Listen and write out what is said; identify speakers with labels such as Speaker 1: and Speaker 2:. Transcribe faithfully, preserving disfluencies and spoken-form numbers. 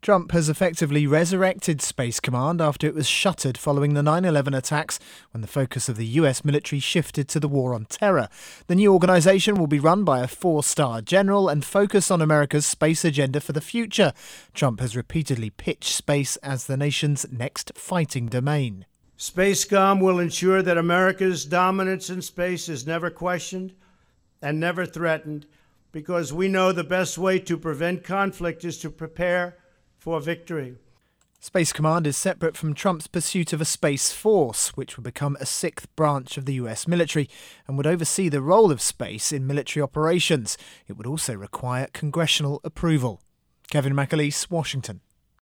Speaker 1: Trump has effectively resurrected Space Command after it was shuttered following the nine eleven attacks, when the focus of the U S military shifted to the war on terror. The new organisation will be run by a four-star general and focus on America's space agenda for the future. Trump has repeatedly pitched space as the nation's next fighting domain.
Speaker 2: SpaceCom will ensure that America's dominance in space is never questioned and never threatened, because we know the best way to prevent conflict is to prepare for victory.
Speaker 1: Space Command is separate from Trump's pursuit of a Space Force, which would become a sixth branch of the U S military and would oversee the role of space in military operations. It would also require congressional approval. Kevin McAleese, Washington.